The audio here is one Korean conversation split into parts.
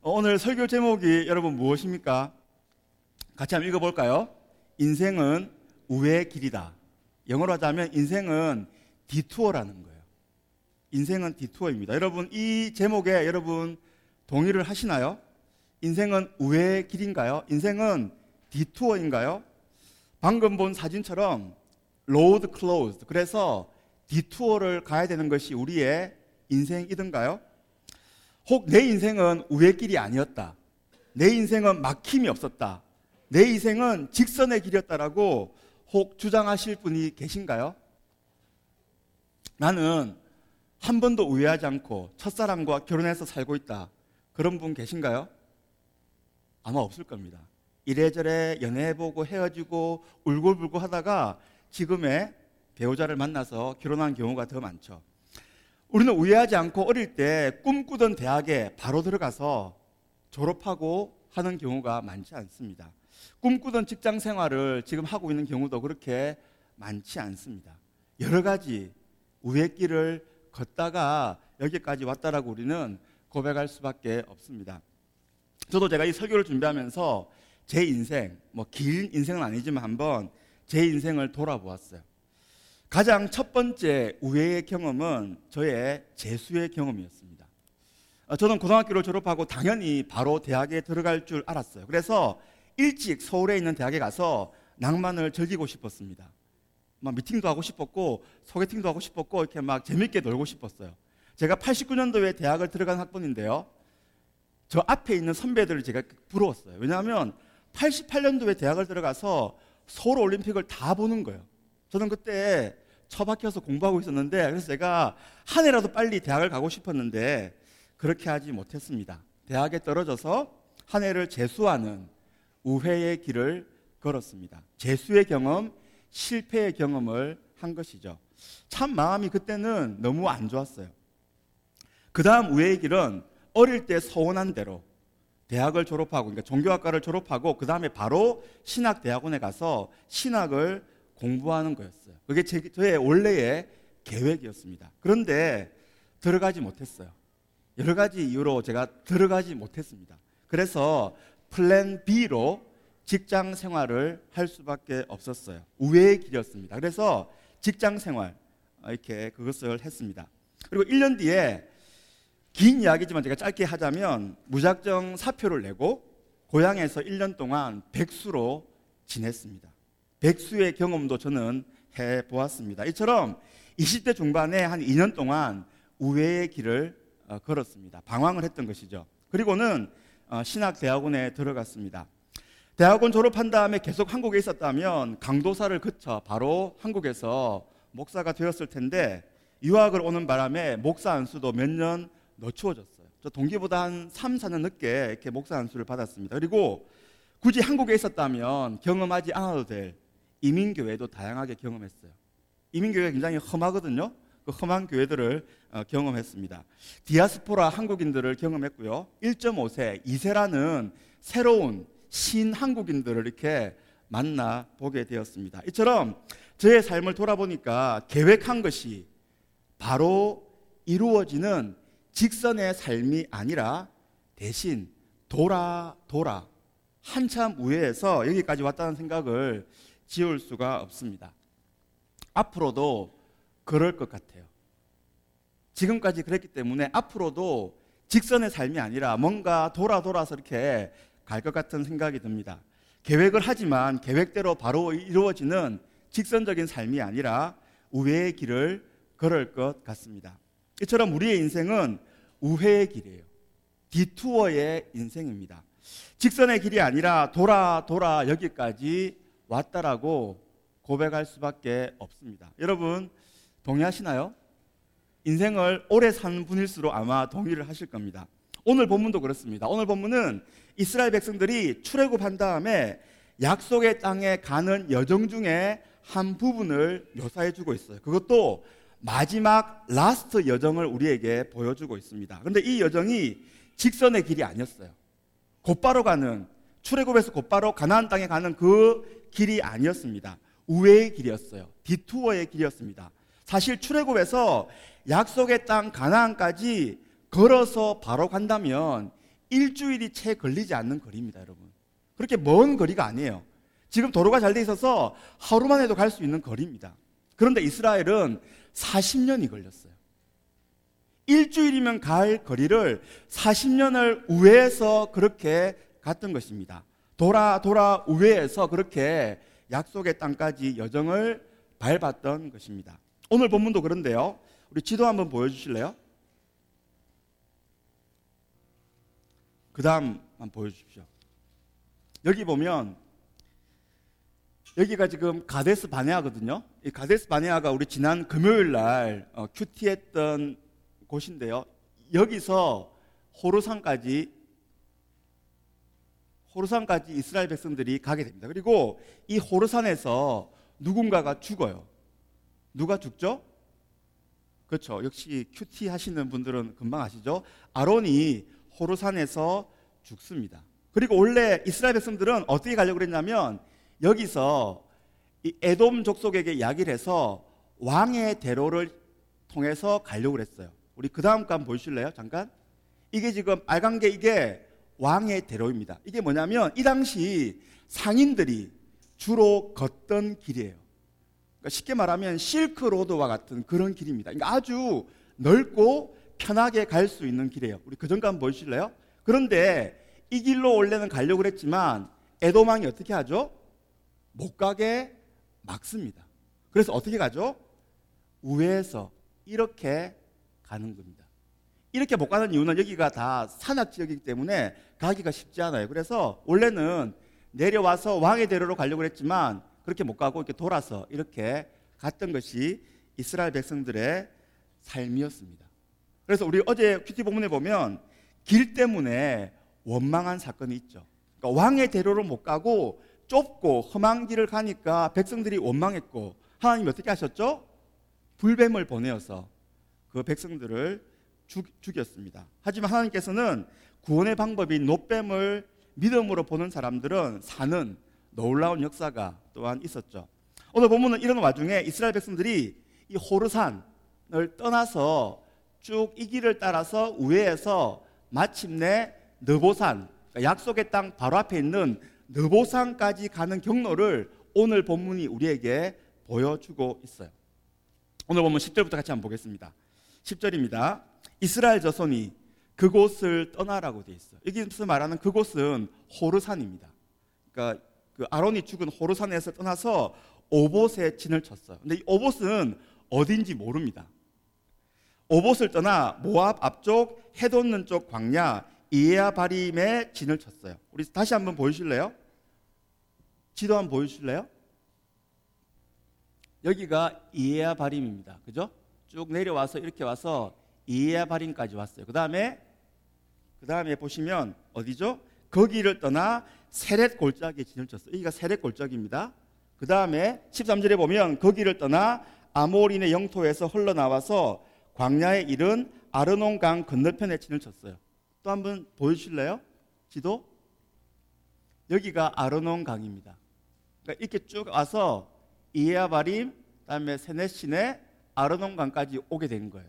오늘 설교 제목이 여러분 무엇입니까? 같이 한번 읽어볼까요? 인생은 우회의 길이다. 영어로 하자면 인생은 디투어라는 거예요. 인생은 디투어입니다. 여러분 이 제목에 여러분 동의를 하시나요? 인생은 우회의 길인가요? 인생은 디투어인가요? 방금 본 사진처럼 로드 클로즈드, 그래서 디투어를 가야 되는 것이 우리의 인생이던가요? 혹 내 인생은 우회의 길이 아니었다, 내 인생은 막힘이 없었다, 내 인생은 직선의 길이었다라고 혹 주장하실 분이 계신가요? 나는 한 번도 우회하지 않고 첫사랑과 결혼해서 살고 있다, 그런 분 계신가요? 아마 없을 겁니다. 이래저래 연애해보고 헤어지고 울고불고 하다가 지금의 배우자를 만나서 결혼한 경우가 더 많죠. 우리는 우회하지 않고 어릴 때 꿈꾸던 대학에 바로 들어가서 졸업하고 하는 경우가 많지 않습니다. 꿈꾸던 직장 생활을 지금 하고 있는 경우도 그렇게 많지 않습니다. 여러 가지 우회의 길을 걷다가 여기까지 왔다라고 우리는 고백할 수밖에 없습니다. 저도 제가 이 설교를 준비하면서 제 인생, 긴 인생은 아니지만 한번 제 인생을 돌아보았어요. 가장 첫 번째 우회의 경험은 저의 재수의 경험이었습니다. 저는 고등학교를 졸업하고 당연히 바로 대학에 들어갈 줄 알았어요. 그래서 일찍 서울에 있는 대학에 가서 낭만을 즐기고 싶었습니다. 막 미팅도 하고 싶었고 소개팅도 하고 싶었고 이렇게 막 재밌게 놀고 싶었어요. 제가 89년도에 대학을 들어간 학번인데요, 저 앞에 있는 선배들을 제가 부러웠어요. 왜냐하면 88년도에 대학을 들어가서 서울올림픽을 다 보는 거예요. 저는 그때 처박혀서 공부하고 있었는데, 그래서 제가 한 해라도 빨리 대학을 가고 싶었는데 그렇게 하지 못했습니다. 대학에 떨어져서 한 해를 재수하는 우회의 길을 걸었습니다. 재수의 경험, 실패의 경험을 한 것이죠. 참 마음이 그때는 너무 안 좋았어요. 그 다음 우회의 길은 어릴 때 소원한 대로 대학을 졸업하고, 그러니까 종교학과를 졸업하고 그 다음에 바로 신학대학원에 가서 신학을 공부하는 거였어요. 그게 저의 원래의 계획이었습니다. 그런데 들어가지 못했어요. 여러 가지 이유로 제가 들어가지 못했습니다. 그래서 플랜 B로 직장 생활을 할 수밖에 없었어요. 우회의 길이었습니다. 그래서 직장 생활 이렇게 그것을 했습니다. 그리고 1년 뒤에, 긴 이야기지만 제가 짧게 하자면, 무작정 사표를 내고 고향에서 1년 동안 백수로 지냈습니다. 백수의 경험도 저는 해보았습니다. 이처럼 20대 중반에 한 2년 동안 우회의 길을 걸었습니다. 방황을 했던 것이죠. 그리고는 신학대학원에 들어갔습니다. 대학원 졸업한 다음에 계속 한국에 있었다면 강도사를 거쳐 바로 한국에서 목사가 되었을 텐데, 유학을 오는 바람에 목사 안수도 몇 년 늦추어졌어요. 저 동기보다 한 3, 4년 늦게 이렇게 목사 안수를 받았습니다. 그리고 굳이 한국에 있었다면 경험하지 않아도 될 이민교회도 다양하게 경험했어요. 이민교회가 굉장히 험하거든요. 그 험한 교회들을 경험했습니다. 디아스포라 한국인들을 경험했고요. 1.5세, 2세라는 새로운 신한국인들을 이렇게 만나보게 되었습니다. 이처럼 저의 삶을 돌아보니까 계획한 것이 바로 이루어지는 직선의 삶이 아니라 대신 돌아 한참 우회해서 여기까지 왔다는 생각을 지울 수가 없습니다. 앞으로도 그럴 것 같아요. 지금까지 그랬기 때문에 앞으로도 직선의 삶이 아니라 뭔가 돌아서 이렇게 갈 것 같은 생각이 듭니다. 계획을 하지만 계획대로 바로 이루어지는 직선적인 삶이 아니라 우회의 길을 걸을 것 같습니다. 이처럼 우리의 인생은 우회의 길이에요. 디투어의 인생입니다. 직선의 길이 아니라 돌아 여기까지 왔다라고 고백할 수밖에 없습니다. 여러분 동의하시나요? 인생을 오래 산 분일수록 아마 동의를 하실 겁니다. 오늘 본문도 그렇습니다. 오늘 본문은 이스라엘 백성들이 출애굽한 다음에 약속의 땅에 가는 여정 중에 한 부분을 묘사해 주고 있어요. 그것도 마지막 라스트 여정을 우리에게 보여주고 있습니다. 그런데 이 여정이 직선의 길이 아니었어요. 곧바로 가는, 출애굽에서 곧바로 가나안 땅에 가는 그 길이 아니었습니다. 우회의 길이었어요. 디투어의 길이었습니다. 사실 출애굽에서 약속의 땅 가나안까지 걸어서 바로 간다면 일주일이 채 걸리지 않는 거리입니다, 여러분. 그렇게 먼 거리가 아니에요. 지금 도로가 잘 돼 있어서 하루만 해도 갈 수 있는 거리입니다. 그런데 이스라엘은 40년이 걸렸어요. 일주일이면 갈 거리를 40년을 우회해서 그렇게 갔던 것입니다. 돌아 우회해서 그렇게 약속의 땅까지 여정을 밟았던 것입니다. 오늘 본문도 그런데요. 우리 지도 한번 보여주실래요? 그 다음 한번 보여주십시오. 여기 보면 여기가 지금 가데스 바네아거든요. 이 가데스 바네아가 우리 지난 금요일 날 큐티했던 곳인데요. 여기서 호르산까지 이스라엘 백성들이 가게 됩니다. 그리고 이 호르산에서 누군가가 죽어요. 누가 죽죠? 그렇죠. 역시 큐티 하시는 분들은 금방 아시죠? 아론이 호르산에서 죽습니다. 그리고 원래 이스라엘 백성들은 어떻게 가려고 그랬냐면 여기서 이 에돔 족속에게 이야기를 해서 왕의 대로를 통해서 가려고 그랬어요. 우리 그 다음 거 한번 보실래요? 잠깐. 이게 지금 빨간 게 이게 왕의 대로입니다. 이게 뭐냐면 이 당시 상인들이 주로 걷던 길이에요. 그러니까 쉽게 말하면 실크로드와 같은 그런 길입니다. 그러니까 아주 넓고 편하게 갈 수 있는 길이에요. 우리 그 전거 한번 보실래요? 그런데 이 길로 원래는 가려고 그랬지만 에돔 왕이 어떻게 하죠? 못 가게 막습니다. 그래서 어떻게 가죠? 우회해서 이렇게 가는 겁니다. 이렇게 못 가는 이유는 여기가 다 산악지역이기 때문에 가기가 쉽지 않아요. 그래서 원래는 내려와서 왕의 대로로 가려고 했지만 그렇게 못 가고 이렇게 돌아서 이렇게 갔던 것이 이스라엘 백성들의 삶이었습니다. 그래서 우리 어제 큐티 본문에 보면 길 때문에 원망한 사건이 있죠. 그러니까 왕의 대로로 못 가고 좁고 험한 길을 가니까 백성들이 원망했고 하나님이 어떻게 하셨죠? 불뱀을 보내어서 그 백성들을 죽였습니다. 하지만 하나님께서는 구원의 방법인 놋뱀을 믿음으로 보는 사람들은 사는 놀라운 역사가 또한 있었죠. 오늘 본문은 이런 와중에 이스라엘 백성들이 이 호르산을 떠나서 쭉 이 길을 따라서 우회해서 마침내 느보산, 그러니까 약속의 땅 바로 앞에 있는 느보산까지 가는 경로를 오늘 본문이 우리에게 보여주고 있어요. 오늘 본문 10절부터 같이 한번 보겠습니다. 10절입니다. 이스라엘 자손이 그곳을 떠나라고 되어 있어요. 여기서 말하는 그곳은 호르산입니다. 그러니까 그 아론이 죽은 호르산에서 떠나서 오봇에 진을 쳤어요. 근데 이 오봇은 어딘지 모릅니다. 오봇을 떠나 모압 앞쪽 해돋는 쪽 광야 이에아바림에 진을 쳤어요. 우리 다시 한번 보여주실래요? 지도 한번 보여주실래요? 여기가 이에아바림입니다. 그죠? 쭉 내려와서 이렇게 와서 이에아바림까지 왔어요. 그 다음에 보시면 어디죠? 거기를 떠나 세렛 골짜기에 진을 쳤어요. 여기가 세렛 골짜기입니다. 그 다음에 13절에 보면 거기를 떠나 아모린의 영토에서 흘러나와서 광야에 이른 아르논 강 건너편에 진을 쳤어요. 또 한번 보여주실래요? 지도? 여기가 아르논 강입니다. 그러니까 이렇게 쭉 와서 이에아바림, 그다음에 세넷신의 아르논 강까지 오게 된 거예요.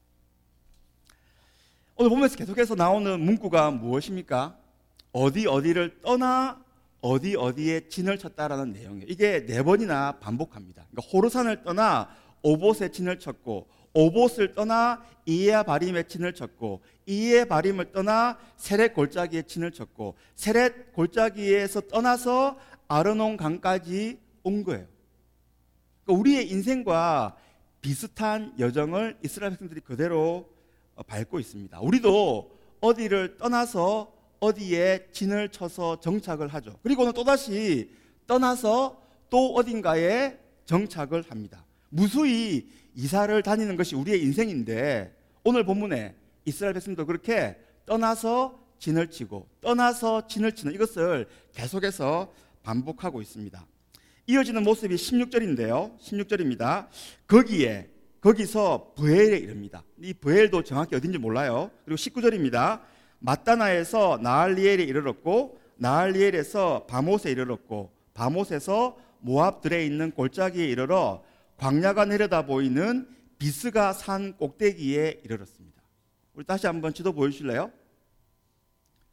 오늘 보면서 계속해서 나오는 문구가 무엇입니까? 어디를 떠나 어디에 진을 쳤다라는 내용이에요. 이게 4번이나 반복합니다. 그러니까 호르산을 떠나 오봇에 진을 쳤고, 오봇을 떠나 이에아바림에 진을 쳤고, 이에아바림을 떠나 세렛 골짜기에 진을 쳤고, 세렛 골짜기에서 떠나서 아르논 강까지 온 거예요. 그러니까 우리의 인생과 비슷한 여정을 이스라엘 백성들이 그대로 밟고 있습니다. 우리도 어디를 떠나서 어디에 진을 쳐서 정착을 하죠. 그리고는 또다시 떠나서 또 어딘가에 정착을 합니다. 무수히 이사를 다니는 것이 우리의 인생인데 오늘 본문에 이스라엘 백성도 그렇게 떠나서 진을 치고 떠나서 진을 치는 이것을 계속해서 반복하고 있습니다. 이어지는 모습이 16절인데요. 16절입니다. 거기서 브엘에 이릅니다. 이 브엘도 정확히 어딘지 몰라요. 그리고 19절입니다. 마따나에서 나할리엘에 이르렀고, 나할리엘에서 바못에 이르렀고, 바못에서 모압들에 있는 골짜기에 이르러 광야가 내려다 보이는 비스가 산 꼭대기에 이르렀습니다. 우리 다시 한번 지도 보여주실래요?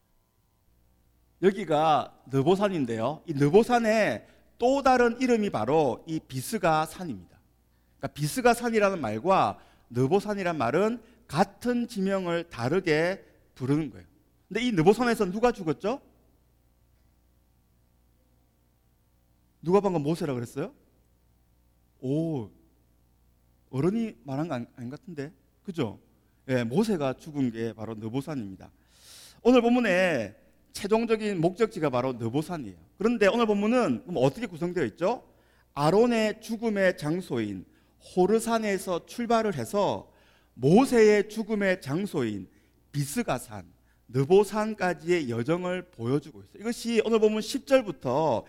여기가 느보산인데요. 이 느보산의 또 다른 이름이 바로 이 비스가산입니다. 그러니까 비스가산이라는 말과 느보산이란 말은 같은 지명을 다르게 부르는 거예요. 근데 이 느보산에서 누가 죽었죠? 누가 방금 모세라 그랬어요? 오, 어른이 말한 거 아닌 것 같은데, 그죠? 예, 모세가 죽은 게 바로 느보산입니다. 오늘 본문에 최종적인 목적지가 바로 느보산이에요. 그런데 오늘 본문은 어떻게 구성되어 있죠? 아론의 죽음의 장소인 호르산에서 출발을 해서 모세의 죽음의 장소인 비스가산, 느보산까지의 여정을 보여주고 있어요. 이것이 오늘 본문 10절부터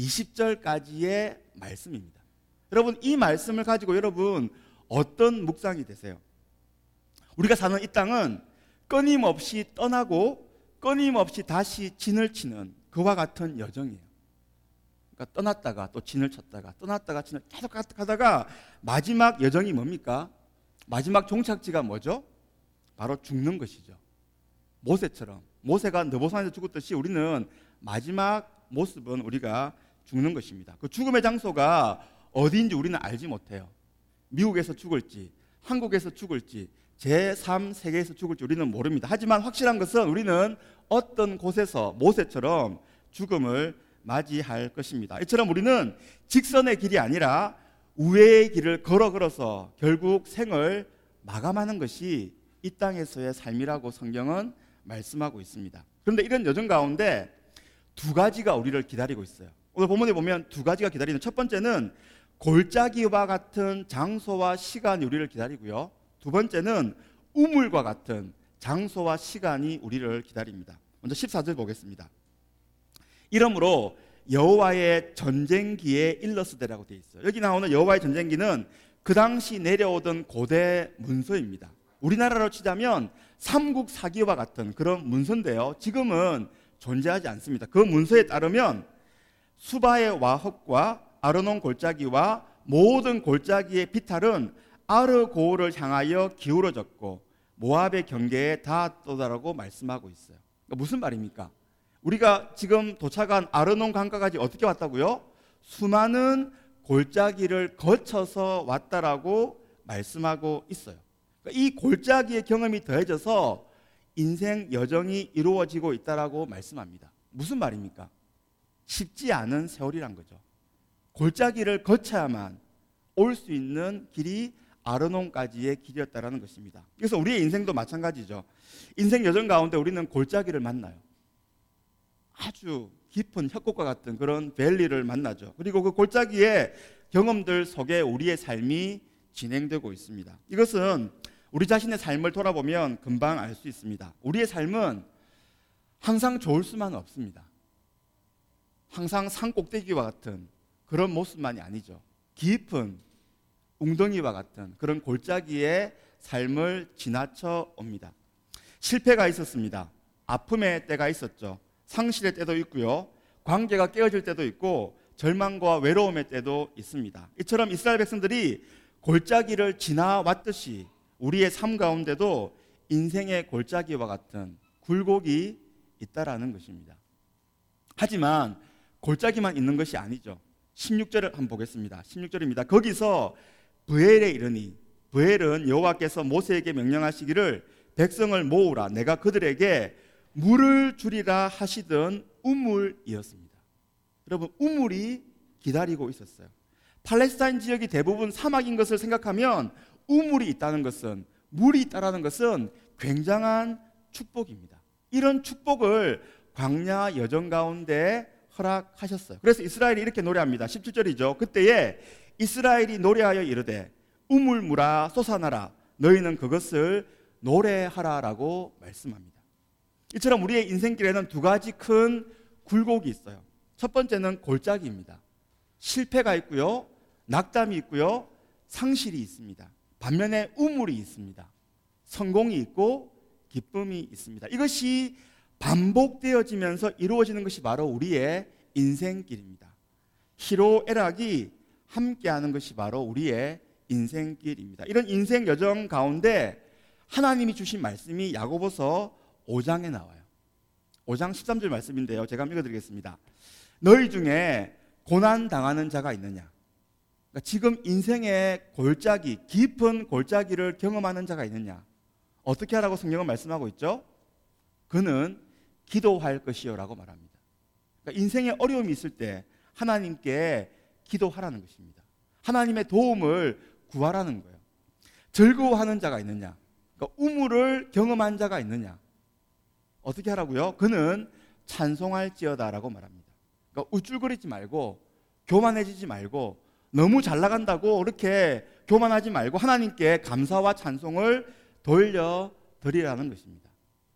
20절까지의 말씀입니다. 여러분, 이 말씀을 가지고 여러분 어떤 묵상이 되세요? 우리가 사는 이 땅은 끊임없이 떠나고 끊임없이 다시 진을 치는 그와 같은 여정이에요. 그러니까 떠났다가 또 진을 쳤다가 떠났다가 진을 계속 가다가 마지막 여정이 뭡니까? 마지막 종착지가 뭐죠? 바로 죽는 것이죠. 모세처럼, 모세가 느보산에서 죽었듯이 우리는 마지막 모습은 우리가 죽는 것입니다. 그 죽음의 장소가 어디인지 우리는 알지 못해요. 미국에서 죽을지, 한국에서 죽을지, 제3세계에서 죽을지 우리는 모릅니다. 하지만 확실한 것은 우리는 어떤 곳에서 모세처럼 죽음을 맞이할 것입니다. 이처럼 우리는 직선의 길이 아니라 우회의 길을 걸어서 결국 생을 마감하는 것이 이 땅에서의 삶이라고 성경은 말씀하고 있습니다. 그런데 이런 여정 가운데 두 가지가 우리를 기다리고 있어요. 오늘 본문에 보면 두 가지가 기다리는, 첫 번째는 골짜기와 같은 장소와 시간이 우리를 기다리고요. 두 번째는 우물과 같은 장소와 시간이 우리를 기다립니다. 먼저 14절 보겠습니다. 이러므로 여호와의 전쟁기에 일러스되라고 되어 있어요. 여기 나오는 여호와의 전쟁기는 그 당시 내려오던 고대 문서입니다. 우리나라로 치자면 삼국사기와 같은 그런 문서인데요, 지금은 존재하지 않습니다. 그 문서에 따르면 수바의 와흑과 아르논 골짜기와 모든 골짜기의 비탈은 아르고를 향하여 기울어졌고 모압의 경계에 닿았다라고 말씀하고 있어요. 그러니까 무슨 말입니까? 우리가 지금 도착한 아르논 강가까지 어떻게 왔다고요? 수많은 골짜기를 거쳐서 왔다라고 말씀하고 있어요. 그러니까 이 골짜기의 경험이 더해져서 인생 여정이 이루어지고 있다라고 말씀합니다. 무슨 말입니까? 쉽지 않은 세월이란 거죠. 골짜기를 거쳐야만 올 수 있는 길이 아르논까지의 길이었다라는 것입니다. 그래서 우리의 인생도 마찬가지죠. 인생 여정 가운데 우리는 골짜기를 만나요. 아주 깊은 협곡과 같은 그런 밸리를 만나죠. 그리고 그 골짜기의 경험들 속에 우리의 삶이 진행되고 있습니다. 이것은 우리 자신의 삶을 돌아보면 금방 알 수 있습니다. 우리의 삶은 항상 좋을 수만은 없습니다. 항상 산 꼭대기와 같은 그런 모습만이 아니죠. 깊은 웅덩이와 같은 그런 골짜기의 삶을 지나쳐 옵니다. 실패가 있었습니다. 아픔의 때가 있었죠. 상실의 때도 있고요, 관계가 깨어질 때도 있고 절망과 외로움의 때도 있습니다. 이처럼 이스라엘 백성들이 골짜기를 지나왔듯이 우리의 삶 가운데도 인생의 골짜기와 같은 굴곡이 있다라는 것입니다. 하지만 골짜기만 있는 것이 아니죠. 16절을 한번 보겠습니다. 16절입니다. 거기서 브엘에 이르니, 브엘은 여호와께서 모세에게 명령하시기를 백성을 모으라, 내가 그들에게 물을 주리라 하시던 우물이었습니다. 여러분, 우물이 기다리고 있었어요. 팔레스타인 지역이 대부분 사막인 것을 생각하면 우물이 있다는 것은, 물이 있다는 것은 굉장한 축복입니다. 이런 축복을 광야 여정 가운데 허락하셨어요. 그래서 이스라엘이 이렇게 노래합니다. 17절이죠. 그때에 이스라엘이 노래하여 이르되 우물물아 솟아나라, 너희는 그것을 노래하라라고 말씀합니다. 이처럼 우리의 인생길에는 두 가지 큰 굴곡이 있어요. 첫 번째는 골짜기입니다. 실패가 있고요, 낙담이 있고요, 상실이 있습니다. 반면에 우물이 있습니다. 성공이 있고 기쁨이 있습니다. 이것이 반복되어지면서 이루어지는 것이 바로 우리의 인생길입니다. 희로애락이 함께하는 것이 바로 우리의 인생길입니다. 이런 인생 여정 가운데 하나님이 주신 말씀이 야고보서 5장에 나와요. 5장 13절 말씀인데요. 제가 한번 읽어드리겠습니다. 너희 중에 고난 당하는 자가 있느냐? 그러니까 지금 인생의 골짜기, 깊은 골짜기를 경험하는 자가 있느냐? 어떻게 하라고 성경은 말씀하고 있죠? 그는 기도할 것이요 라고 말합니다. 그러니까 인생에 어려움이 있을 때 하나님께 기도하라는 것입니다. 하나님의 도움을 구하라는 거예요. 즐거워하는 자가 있느냐? 그러니까 우물을 경험한 자가 있느냐? 어떻게 하라고요? 그는 찬송할지어다 라고 말합니다. 그러니까 우쭐거리지 말고 교만해지지 말고 너무 잘 나간다고 그렇게 교만하지 말고 하나님께 감사와 찬송을 돌려드리라는 것입니다.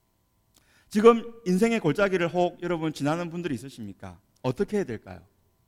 지금 인생의 골짜기를 혹 여러분 지나는 분들이 있으십니까? 어떻게 해야 될까요?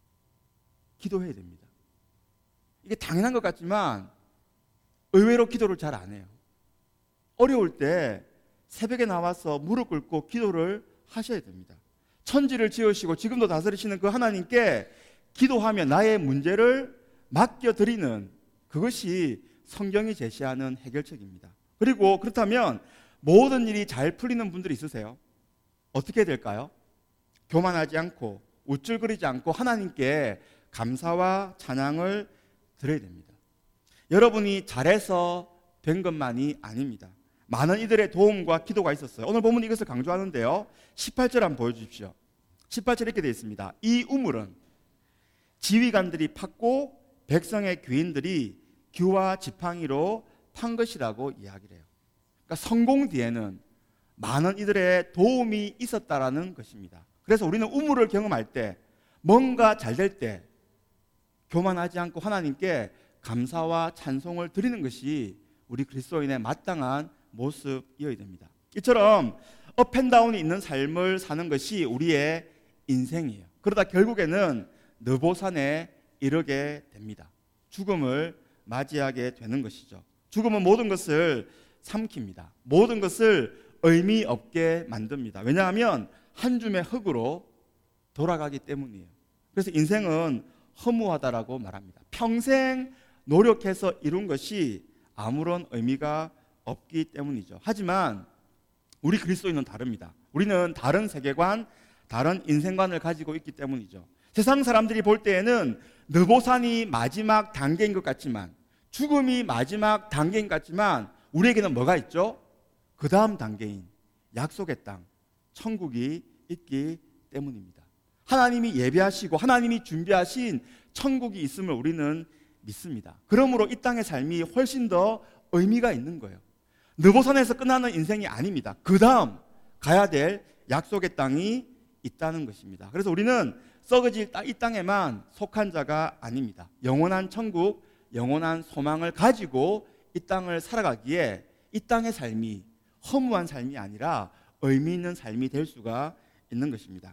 기도해야 됩니다. 이게 당연한 것 같지만 의외로 기도를 잘 안 해요. 어려울 때 새벽에 나와서 무릎 꿇고 기도를 하셔야 됩니다. 천지를 지으시고 지금도 다스리시는 그 하나님께 기도하며 나의 문제를 맡겨드리는 그것이 성경이 제시하는 해결책입니다. 그리고 그렇다면 모든 일이 잘 풀리는 분들이 있으세요? 어떻게 해야 될까요? 교만하지 않고 우쭐거리지 않고 하나님께 감사와 찬양을 드려야 됩니다. 여러분이 잘해서 된 것만이 아닙니다. 많은 이들의 도움과 기도가 있었어요. 오늘 본문 이것을 강조하는데요. 18절 한번 보여주십시오. 18절 이렇게 되어 있습니다. 이 우물은 지휘관들이 팠고 백성의 귀인들이 규와 지팡이로 판 것이라고 이야기를 해요. 그러니까 성공 뒤에는 많은 이들의 도움이 있었다라는 것입니다. 그래서 우리는 우물을 경험할 때 뭔가 잘 될 때 교만하지 않고 하나님께 감사와 찬송을 드리는 것이 우리 그리스도인의 마땅한 모습이어야 됩니다. 이처럼 업앤다운이 있는 삶을 사는 것이 우리의 인생이에요. 그러다 결국에는 느보산에 이르게 됩니다. 죽음을 맞이하게 되는 것이죠. 죽음은 모든 것을 삼킵니다. 모든 것을 의미 없게 만듭니다. 왜냐하면 한 줌의 흙으로 돌아가기 때문이에요. 그래서 인생은 허무하다라고 말합니다. 평생 노력해서 이룬 것이 아무런 의미가 없기 때문이죠. 하지만 우리 그리스도인은 다릅니다. 우리는 다른 세계관, 다른 인생관을 가지고 있기 때문이죠. 세상 사람들이 볼 때에는 느보산이 마지막 단계인 것 같지만, 죽음이 마지막 단계인 것 같지만 우리에게는 뭐가 있죠? 그 다음 단계인 약속의 땅, 천국이 있기 때문입니다. 하나님이 예비하시고 하나님이 준비하신 천국이 있음을 우리는 믿습니다. 그러므로 이 땅의 삶이 훨씬 더 의미가 있는 거예요. 느보산에서 끝나는 인생이 아닙니다. 그 다음 가야 될 약속의 땅이 있다는 것입니다. 그래서 우리는 썩어질 이 땅에만 속한 자가 아닙니다. 영원한 천국, 영원한 소망을 가지고 이 땅을 살아가기에 이 땅의 삶이 허무한 삶이 아니라 의미 있는 삶이 될 수가 있는 것입니다.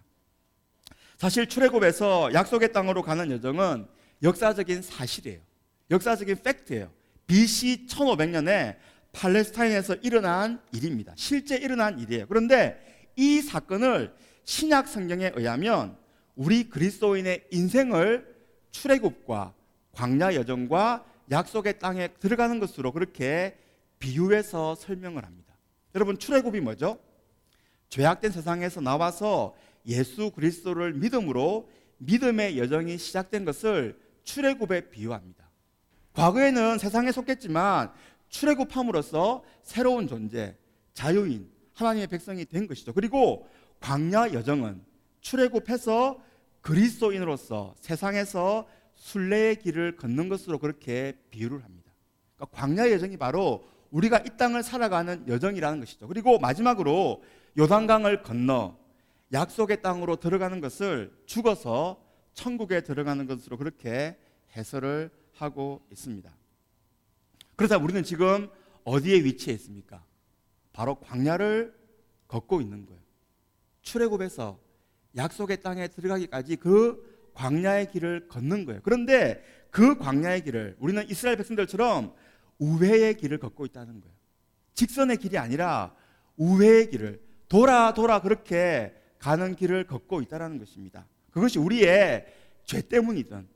사실 출애굽에서 약속의 땅으로 가는 여정은 역사적인 사실이에요. 역사적인 팩트예요. BC 1500년에 팔레스타인에서 일어난 일입니다. 실제 일어난 일이에요. 그런데 이 사건을 신약 성경에 의하면 우리 그리스도인의 인생을 출애굽과 광야 여정과 약속의 땅에 들어가는 것으로 그렇게 비유해서 설명을 합니다. 여러분, 출애굽이 뭐죠? 죄악된 세상에서 나와서 예수 그리스도를 믿음으로 믿음의 여정이 시작된 것을 출애굽에 비유합니다. 과거에는 세상에 속했지만 출애굽함으로써 새로운 존재, 자유인, 하나님의 백성이 된 것이죠. 그리고 광야 여정은 출애굽해서 그리스도인으로서 세상에서 순례의 길을 걷는 것으로 그렇게 비유를 합니다. 그러니까 광야 여정이 바로 우리가 이 땅을 살아가는 여정이라는 것이죠. 그리고 마지막으로 요단강을 건너 약속의 땅으로 들어가는 것을 죽어서 천국에 들어가는 것으로 그렇게 해설을 하고 있습니다. 그래서 우리는 지금 어디에 위치해 있습니까? 바로 광야를 걷고 있는 거예요. 출애굽에서 약속의 땅에 들어가기까지 그 광야의 길을 걷는 거예요. 그런데 그 광야의 길을 우리는 이스라엘 백성들처럼 우회의 길을 걷고 있다는 거예요. 직선의 길이 아니라 우회의 길을 돌아 그렇게 가는 길을 걷고 있다는 것입니다. 그것이 우리의 죄 때문이든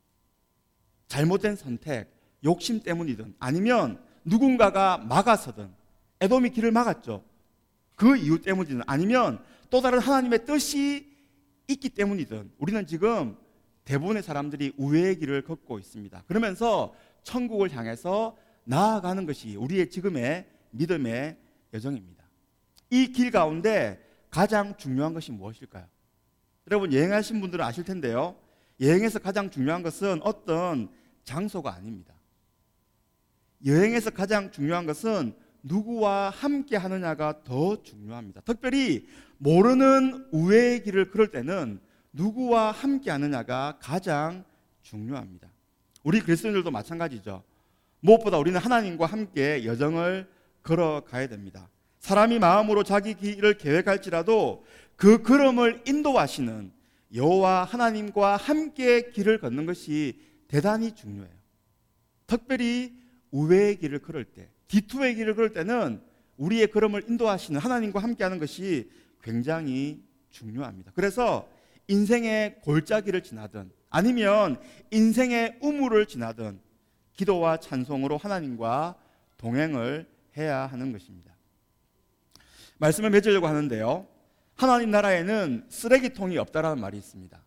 잘못된 선택, 욕심 때문이든 아니면 누군가가 막아서든 에돔이 길을 막았죠. 그 이유 때문이든 아니면 또 다른 하나님의 뜻이 있기 때문이든 우리는 지금 대부분의 사람들이 우회의 길을 걷고 있습니다. 그러면서 천국을 향해서 나아가는 것이 우리의 지금의 믿음의 여정입니다. 이 길 가운데 가장 중요한 것이 무엇일까요? 여러분, 여행하신 분들은 아실 텐데요, 여행에서 가장 중요한 것은 어떤 장소가 아닙니다. 여행에서 가장 중요한 것은 누구와 함께 하느냐가 더 중요합니다. 특별히 모르는 우회의 길을 걸을 때는 누구와 함께 하느냐가 가장 중요합니다. 우리 그리스도인들도 마찬가지죠. 무엇보다 우리는 하나님과 함께 여정을 걸어가야 됩니다. 사람이 마음으로 자기 길을 계획할지라도 그 걸음을 인도하시는 여호와 하나님과 함께 길을 걷는 것이 대단히 중요해요. 특별히 우회의 길을 걸을 때, 디투의 길을 걸을 때는 우리의 걸음을 인도하시는 하나님과 함께하는 것이 굉장히 중요합니다. 그래서 인생의 골짜기를 지나든 아니면 인생의 우물을 지나든 기도와 찬송으로 하나님과 동행을 해야 하는 것입니다. 말씀을 맺으려고 하는데요, 하나님 나라에는 쓰레기통이 없다라는 말이 있습니다.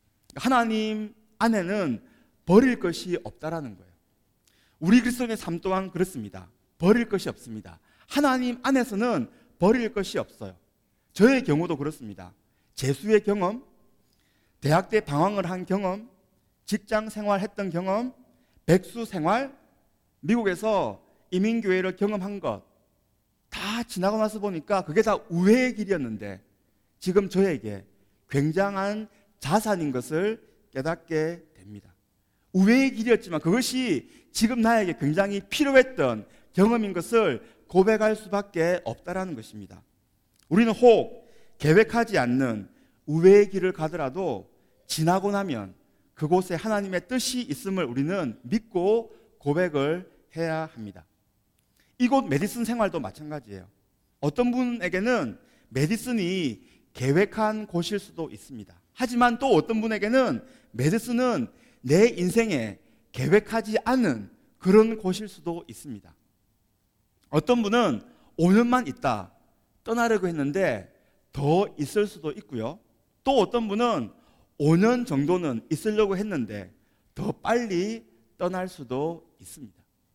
하나님 안에는 버릴 것이 없다라는 거예요. 우리 그리스도인의 삶 또한 그렇습니다. 버릴 것이 없습니다. 하나님 안에서는 버릴 것이 없어요. 저의 경우도 그렇습니다. 재수의 경험, 대학 때 방황을 한 경험, 직장 생활했던 경험, 백수 생활, 미국에서 이민교회를 경험한 것 다 지나고 나서 보니까 그게 다 우회의 길이었는데 지금 저에게 굉장한 자산인 것을 깨닫게 됩니다. 우회의 길이었지만 그것이 지금 나에게 굉장히 필요했던 경험인 것을 고백할 수밖에 없다라는 것입니다. 우리는 혹 계획하지 않는 우회의 길을 가더라도 지나고 나면 그곳에 하나님의 뜻이 있음을 우리는 믿고 고백을 해야 합니다. 이곳 메디슨 생활도 마찬가지예요. 어떤 분에게는 메디슨이 계획한 곳일 수도 있습니다. 하지만 또 어떤 분에게는 메디슨은 내 인생에 계획하지 않은 그런 곳일 수도 있습니다. 어떤 분은 5년만 있다 떠나려고 했는데 더 있을 수도 있고요. 또 어떤 분은 5년 정도는 있으려고 했는데 더 빨리 떠날 수도 있습니다.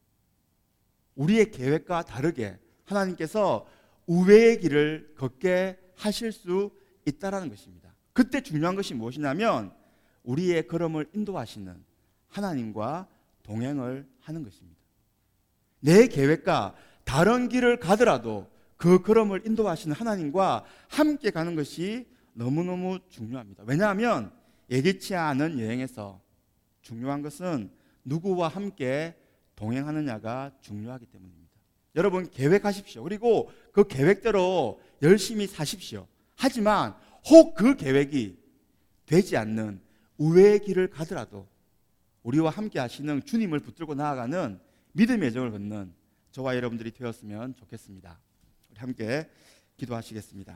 우리의 계획과 다르게 하나님께서 우회의 길을 걷게 하실 수 있다는 것입니다. 그때 중요한 것이 무엇이냐면 우리의 걸음을 인도하시는 하나님과 동행을 하는 것입니다. 내 계획과 다른 길을 가더라도 그 걸음을 인도하시는 하나님과 함께 가는 것이 너무너무 중요합니다. 왜냐하면 예기치 않은 여행에서 중요한 것은 누구와 함께 동행하느냐가 중요하기 때문입니다. 여러분, 계획하십시오. 그리고 그 계획대로 열심히 사십시오. 하지만 혹 그 계획이 되지 않는 우회의 길을 가더라도 우리와 함께 하시는 주님을 붙들고 나아가는 믿음의 여정을 걷는 저와 여러분들이 되었으면 좋겠습니다. 우리 함께 기도하시겠습니다.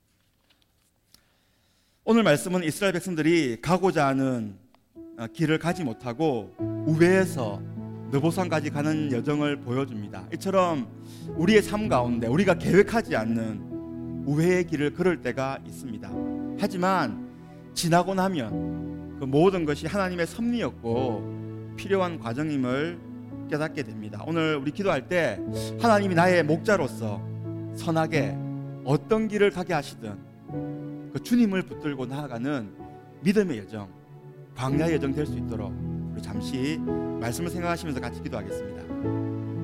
오늘 말씀은 이스라엘 백성들이 가고자 하는 길을 가지 못하고 우회해서 느보산까지 가는 여정을 보여줍니다. 이처럼 우리의 삶 가운데 우리가 계획하지 않는 우회의 길을 걸을 때가 있습니다. 하지만 지나고 나면 그 모든 것이 하나님의 섭리였고 필요한 과정임을 깨닫게 됩니다. 오늘 우리 기도할 때 하나님이 나의 목자로서 선하게 어떤 길을 가게 하시든 그 주님을 붙들고 나아가는 믿음의 여정, 광야의 여정 될 수 있도록 우리 잠시 말씀을 생각하시면서 같이 기도하겠습니다.